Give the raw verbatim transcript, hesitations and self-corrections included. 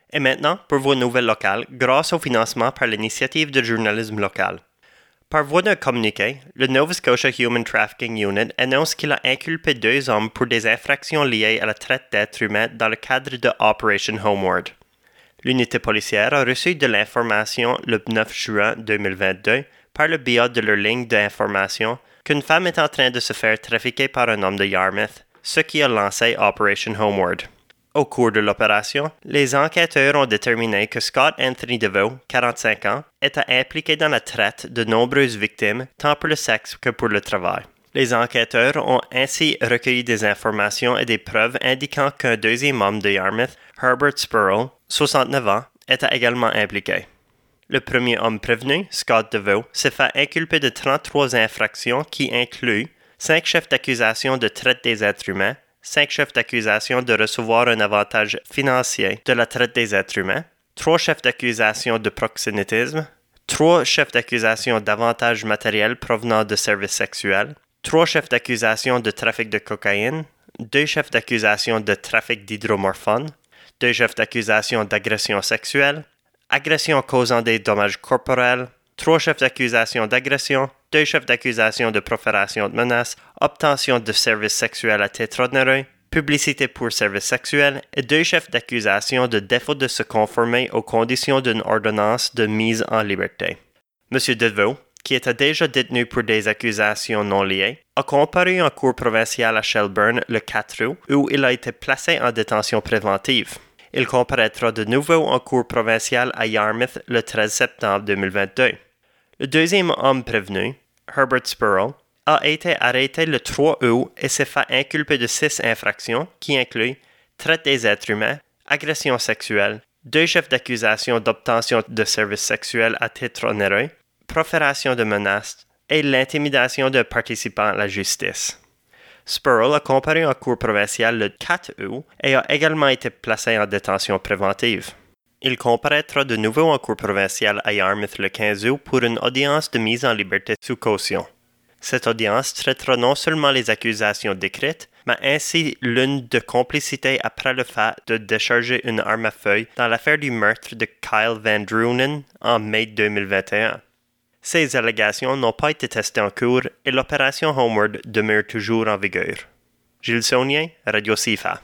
Et maintenant, pour vos nouvelles locales, grâce au financement par l'initiative de journalisme local. Par voie d'un communiqué, le Nova Scotia Human Trafficking Unit annonce qu'il a inculpé deux hommes pour des infractions liées à la traite d'êtres humains dans le cadre de Operation Homeward. L'unité policière a reçu de l'information le neuf juin deux mille vingt-deux par le biais de leur ligne d'information qu'une femme est en train de se faire trafiquer par un homme de Yarmouth, ce qui a lancé Operation Homeward. Au cours de l'opération, les enquêteurs ont déterminé que Scott Anthony DeVoe, quarante-cinq ans, était impliqué dans la traite de nombreuses victimes, tant pour le sexe que pour le travail. Les enquêteurs ont ainsi recueilli des informations et des preuves indiquant qu'un deuxième homme de Yarmouth, Herbert Spurl, soixante-neuf ans, était également impliqué. Le premier homme prévenu, Scott DeVoe, s'est fait inculper de trente-trois infractions qui incluent cinq chefs d'accusation de traite des êtres humains, cinq chefs d'accusation de recevoir un avantage financier de la traite des êtres humains, trois chefs d'accusation de proxénétisme, trois chefs d'accusation d'avantages matériels provenant de services sexuels, trois chefs d'accusation de trafic de cocaïne, deux chefs d'accusation de trafic d'hydromorphone, deux chefs d'accusation d'agression sexuelle, agression causant des dommages corporels, trois chefs d'accusation d'agression, deux chefs d'accusation de profération de menaces, obtention de services sexuels à titre onéreux, publicité pour services sexuels et deux chefs d'accusation de défaut de se conformer aux conditions d'une ordonnance de mise en liberté. M. DeVoe, qui était déjà détenu pour des accusations non liées, a comparu en cour provinciale à Shelburne le quatre août où il a été placé en détention préventive. Il comparaîtra de nouveau en cour provinciale à Yarmouth le treize septembre deux mille vingt-deux. Le deuxième homme prévenu, Herbert Spurl, a été arrêté le trois août et s'est fait inculper de six infractions qui incluent traite des êtres humains, agression sexuelle, deux chefs d'accusation d'obtention de services sexuels à titre onéreux, profération de menaces et l'intimidation d'un participant à la justice. Spurl a comparu en cour provinciale le quatre août et a également été placé en détention préventive. Il comparaîtra de nouveau en cour provinciale à Yarmouth le quinze août pour une audience de mise en liberté sous caution. Cette audience traitera non seulement les accusations décrites, mais ainsi l'une de complicité après le fait de décharger une arme à feu dans l'affaire du meurtre de Kyle Van Drunen en mai deux mille vingt et un. Ces allégations n'ont pas été testées en cours et l'opération Homeward demeure toujours en vigueur. Gilles Saunier, Radio C I F A.